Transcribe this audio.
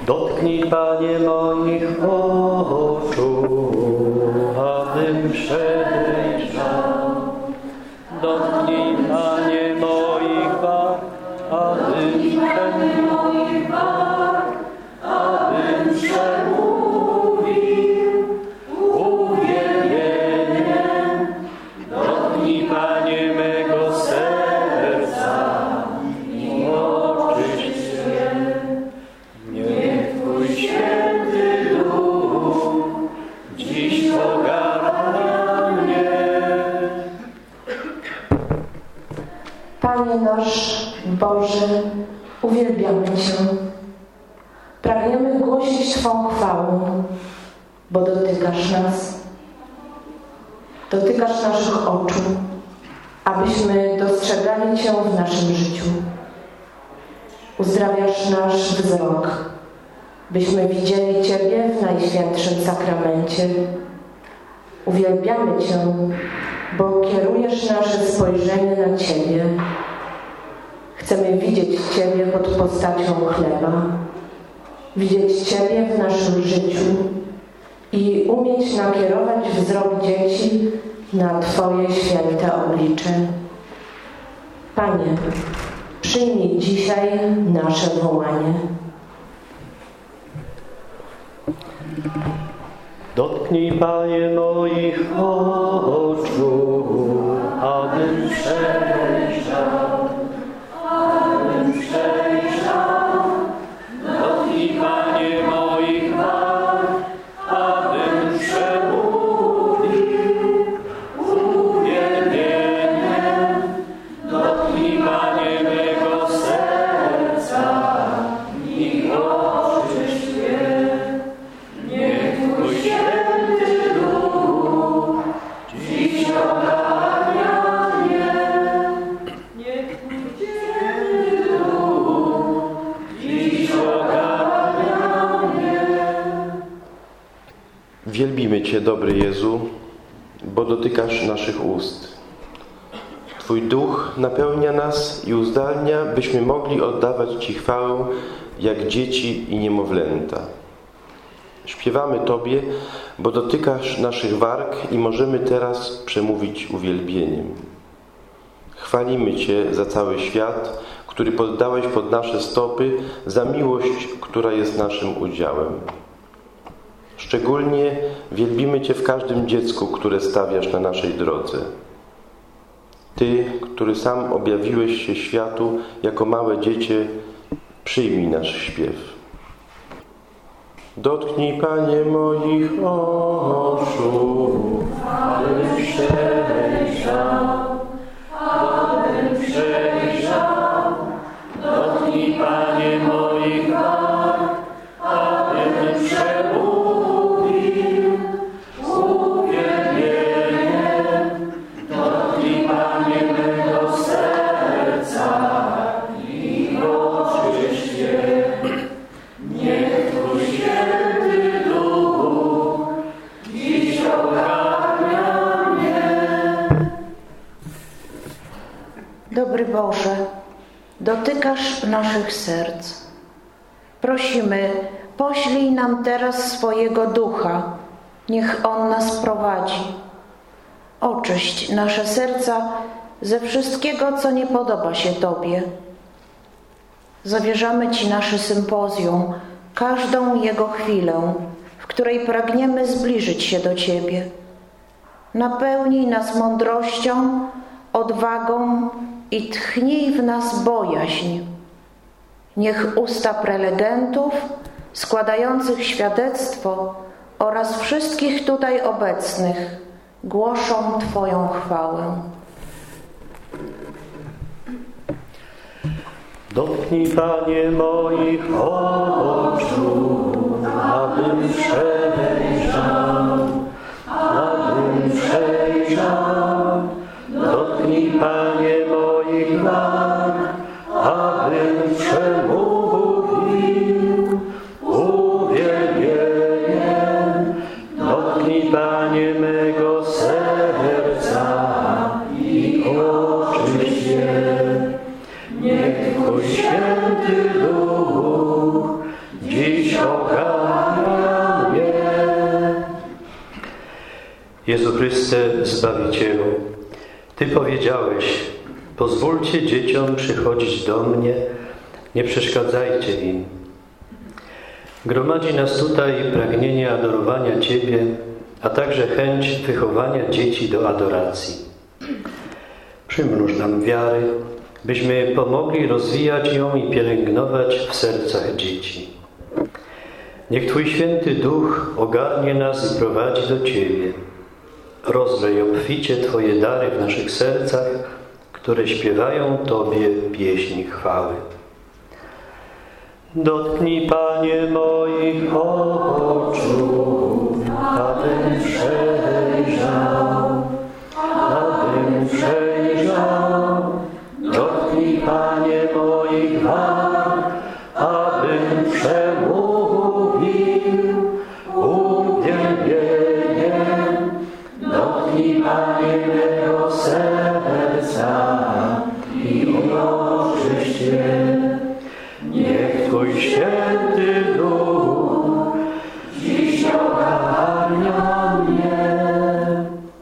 Dotknij, Panie, moich oczu, abym przejrzał. Dotknij, Panie, moich warg, abym przemówił, uwielbieniem. Dotknij, Panie, mego serca i oczyść je. Niech Twój święty duch dziś ogarnia mnie. Panie nasz Boże, uwielbiamy Cię. Pragniemy głosić Twą chwałę, bo dotykasz nas. Dotykasz naszych oczu, abyśmy dostrzegali Cię w naszym życiu. Uzdrawiasz nasz wzrok, byśmy widzieli Ciebie w Najświętszym Sakramencie. Uwielbiamy Cię, bo kierujesz nasze spojrzenie na Ciebie. Chcemy widzieć Ciebie pod postacią chleba, widzieć Ciebie w naszym życiu i umieć nakierować wzrok dzieci na Twoje święte oblicze. Panie, przyjmij dzisiaj nasze wołanie. Dotknij, Panie, moich oczu, abym przejrzał, Dotknij, Panie, moich warg, abym przemówił uwielbieniem. Dotknij, Panie, mego serca i oczyść je. Niech Twój święty duch dziś ogarnia mnie. Niech Twój święty duch dziś ogarnia mnie. Wielbimy Cię, dobry Jezu, bo dotykasz naszych ust. Twój duch napełnia nas i uzdalnia, byśmy mogli oddawać Ci chwałę jak dzieci i niemowlęta. Śpiewamy Tobie, bo dotykasz naszych warg i możemy teraz przemówić uwielbieniem. Chwalimy Cię za cały świat, który poddałeś pod nasze stopy, za miłość, która jest naszym udziałem. Szczególnie wielbimy Cię w każdym dziecku, które stawiasz na naszej drodze. Ty, który sam objawiłeś się światu jako małe dziecię, przyjmij nasz śpiew. Dotknij, Panie, moich oczu, abym przejrzał. Dotknij, Panie, moich warg, abym przemówił uwielbieniem. Dotknij, Panie, mego serca i oczyść je. Niech Twój święty duch dziś ogarnia mnie. Dobry Boże, dotykasz naszych serc. Prosimy, poślij nam teraz swojego ducha, niech on nas prowadzi. Oczyść nasze serca ze wszystkiego, co nie podoba się Tobie. Zawierzamy Ci nasze sympozjum, każdą jego chwilę, w której pragniemy zbliżyć się do Ciebie. Napełnij nas mądrością, odwagą i tchnij w nas bojaźń. Niech usta prelegentów składających świadectwo oraz wszystkich tutaj obecnych głoszą Twoją chwałę. Dotknij, Panie, moich oczu, abym przejrzał. Dotknij, Panie, moich warg, abym przemówił uwielbieniem. Dotknij, Panie, mego serca i oczyść je. Niech Twój święty duch dziś Jezu Chryste, Zbawicielu, Ty powiedziałeś: pozwólcie dzieciom przychodzić do mnie, nie przeszkadzajcie im. Gromadzi nas tutaj pragnienie adorowania Ciebie, a także chęć wychowania dzieci do adoracji. Przymnóż nam wiary, byśmy pomogli rozwijać ją i pielęgnować w sercach dzieci. Niech Twój Święty Duch ogarnie nas i prowadzi do Ciebie. Rozlej obficie Twoje dary w naszych sercach, które śpiewają Tobie pieśni chwały. Dotknij, Panie, moich oczu, abym